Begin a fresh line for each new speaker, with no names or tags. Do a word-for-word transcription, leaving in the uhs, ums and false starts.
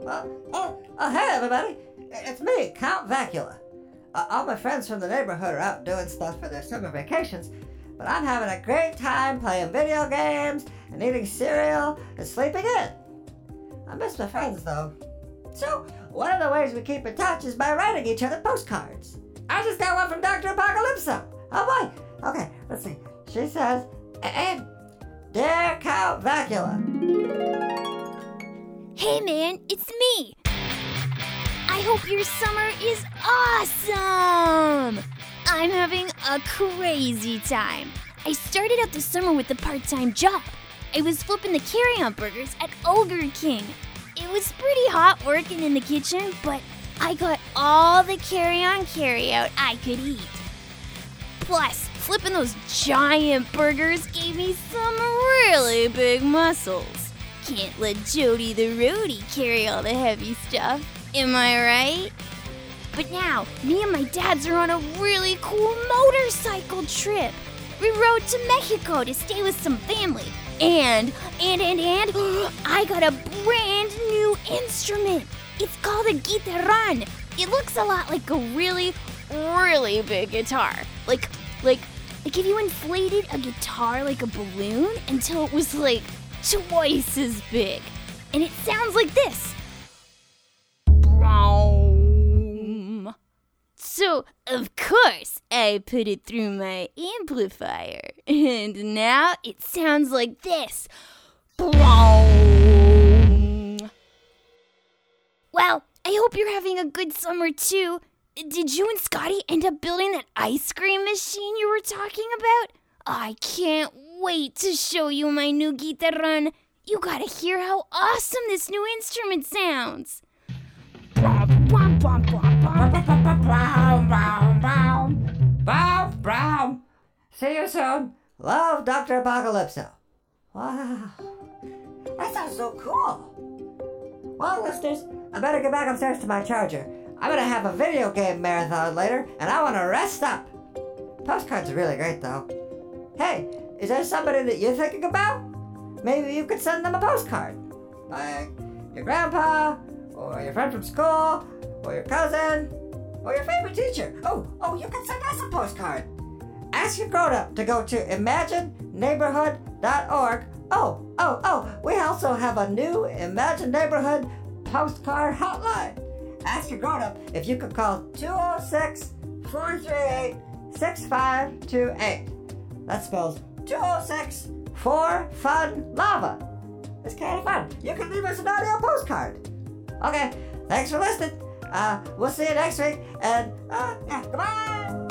Uh, oh, oh, hey everybody! It's me, Count Vacula. Uh, all my friends from the neighborhood are out doing stuff for their summer vacations, but I'm having a great time playing video games and eating cereal and sleeping in. I miss my friends though. So, one of the ways we keep in touch is by writing each other postcards. I just got one from Doctor Apocalypso. Oh boy! Okay, let's see. She says, and Dear Count Vacula.
Hey man, it's me! I hope your summer is awesome! I'm having a crazy time. I started out the summer with a part-time job. I was flipping the carry-on burgers at Ogre King. It was pretty hot working in the kitchen, but I got all the carry-on carry-out I could eat. Plus, flipping those giant burgers gave me some really big muscles. Can't let Jody the roadie carry all the heavy stuff, am I right? But now, me and my dads are on a really cool motorcycle trip. We rode to Mexico to stay with some family. And, and, and, and, I got a brand new instrument. It's called a guitarrón. It looks a lot like a really, really big guitar. Like, like, like if you inflated a guitar like a balloon until it was like twice as big. And it sounds like this. Broom. So, of course, I put it through my amplifier. And now it sounds like this. Broom. Well, I hope you're having a good summer too. Did you and Scotty end up building that ice cream machine you were talking about? I can't wait to show you my new guitarrón. You gotta hear how awesome this new instrument sounds.
See you soon. Love, Doctor Apocalypso. Wow. That sounds so cool. Well, listeners, I better get back upstairs to my charger. I'm gonna have a video game marathon later, and I wanna rest up. Postcards are really great, though. Hey, is there somebody that you're thinking about? Maybe you could send them a postcard. Like your grandpa, or your friend from school, or your cousin, or your favorite teacher. Oh, oh, you can send us a postcard. Ask your grown-up to go to imagine neighborhood dot org. Oh, oh, oh, we also have a new Imagine Neighborhood postcard hotline. Ask your grown-up if you could call two oh six, four three eight, six five two eight. That spells two oh six, four fun lava. It's kind of fun. You can leave us an audio postcard. Okay, thanks for listening. Uh, we'll see you next week, and uh, yeah, goodbye.